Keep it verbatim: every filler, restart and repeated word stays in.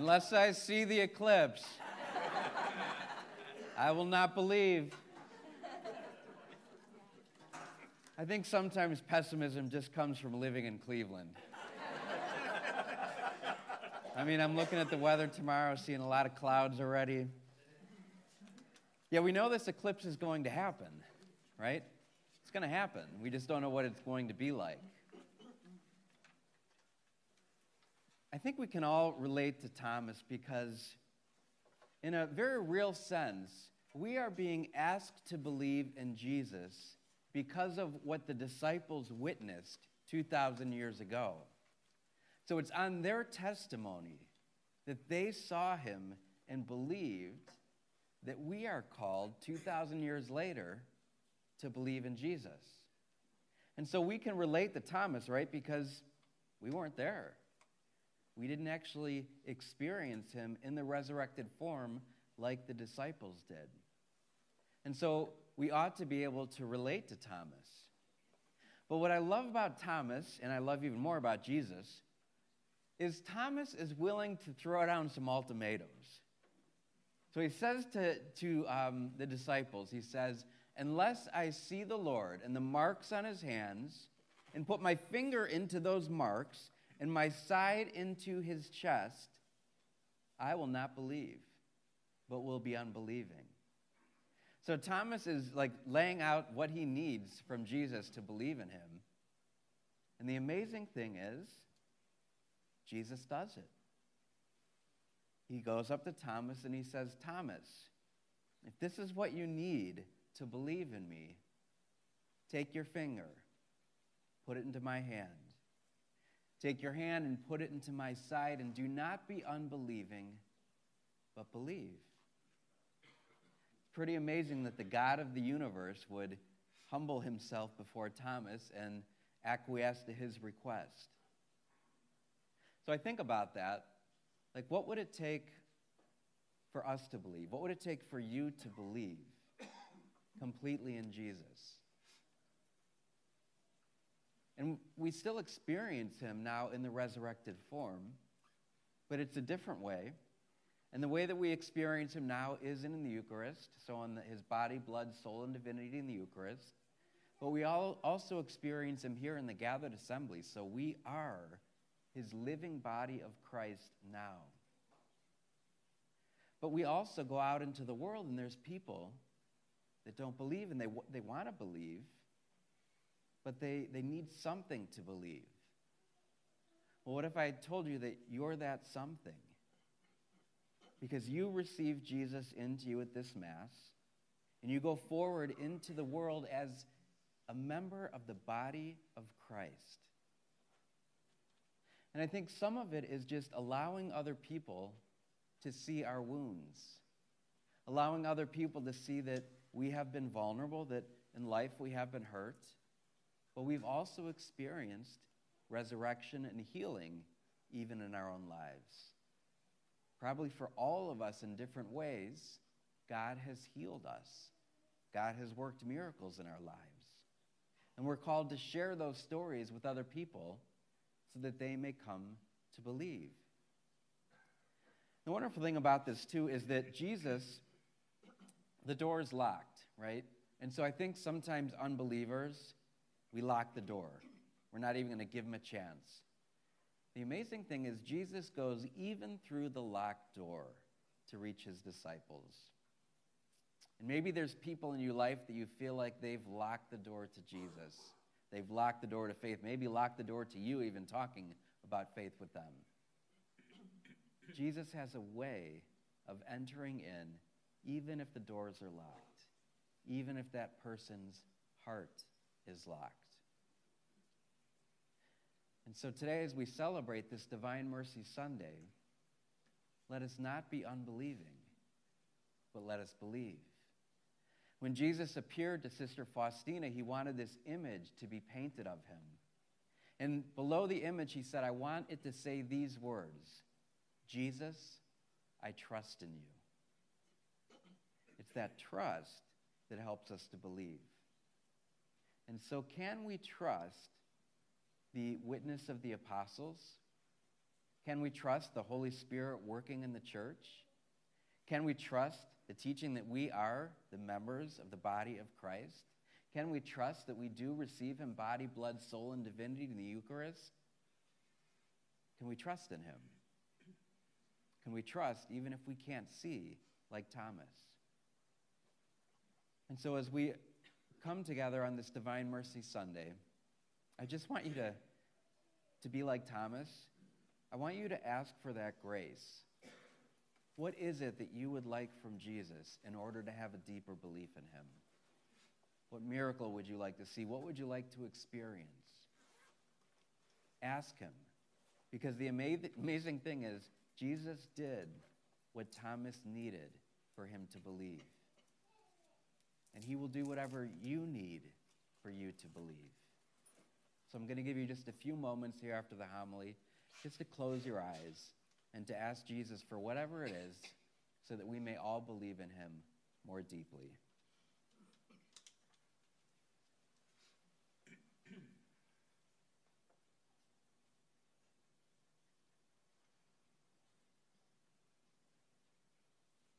Unless I see the eclipse, I will not believe. I think sometimes pessimism just comes from living in Cleveland. I mean, I'm looking at the weather tomorrow, seeing a lot of clouds already. Yeah, we know this eclipse is going to happen, right? It's going to happen. We just don't know what it's going to be like. I think we can all relate to Thomas because, in a very real sense, we are being asked to believe in Jesus because of what the disciples witnessed two thousand years ago. So it's on their testimony that they saw him and believed that we are called two thousand years later to believe in Jesus. And so we can relate to Thomas, right? Because we weren't there. We didn't actually experience him in the resurrected form like the disciples did. And so we ought to be able to relate to Thomas. But what I love about Thomas, and I love even more about Jesus, is Thomas is willing to throw down some ultimatums. So he says to, to um, the disciples, he says, unless I see the Lord and the marks on his hands and put my finger into those marks and my side into his chest, I will not believe, but will be unbelieving. So Thomas is like laying out what he needs from Jesus to believe in him. And the amazing thing is, Jesus does it. He goes up to Thomas and he says, Thomas, if this is what you need to believe in me, take your finger, put it into my hand. Take your hand and put it into my side, and do not be unbelieving, but believe. It's pretty amazing that the God of the universe would humble himself before Thomas and acquiesce to his request. So I think about that. Like, what would it take for us to believe? What would it take for you to believe completely in Jesus? And we still experience him now in the resurrected form, but it's a different way. And the way that we experience him now is in the Eucharist, so in the, his body, blood, soul, and divinity in the Eucharist. But we all also experience him here in the gathered assembly, so we are his living body of Christ now. But we also go out into the world, and there's people that don't believe, and they, they want to believe, but they, they need something to believe. Well, what if I told you that you're that something? Because you received Jesus into you at this Mass, and you go forward into the world as a member of the body of Christ. And I think some of it is just allowing other people to see our wounds, allowing other people to see that we have been vulnerable, that in life we have been hurt, but we've also experienced resurrection and healing even in our own lives. Probably for all of us in different ways, God has healed us. God has worked miracles in our lives. And we're called to share those stories with other people so that they may come to believe. The wonderful thing about this, too, is that Jesus, the door is locked, right? And so I think sometimes unbelievers, we lock the door. We're not even going to give them a chance. The amazing thing is Jesus goes even through the locked door to reach his disciples. And maybe there's people in your life that you feel like they've locked the door to Jesus. They've locked the door to faith, maybe locked the door to you even talking about faith with them. Jesus has a way of entering in even if the doors are locked, even if that person's heart is locked. And so today, as we celebrate this Divine Mercy Sunday, let us not be unbelieving, but let us believe. When Jesus appeared to Sister Faustina, he wanted this image to be painted of him. And below the image, he said, I want it to say these words, Jesus, I trust in you. It's that trust that helps us to believe. And so can we trust the witness of the apostles? Can we trust the Holy Spirit working in the church? Can we trust the teaching that we are the members of the body of Christ? Can we trust that we do receive him body, blood, soul, and divinity in the Eucharist? Can we trust in him? Can we trust even if we can't see, like Thomas? And so as we come together on this Divine Mercy Sunday, I just want you to, to be like Thomas. I want you to ask for that grace. What is it that you would like from Jesus in order to have a deeper belief in him? What miracle would you like to see? What would you like to experience? Ask him. Because the ama- amazing thing is, Jesus did what Thomas needed for him to believe. And he will do whatever you need for you to believe. So I'm going to give you just a few moments here after the homily just to close your eyes and to ask Jesus for whatever it is so that we may all believe in him more deeply.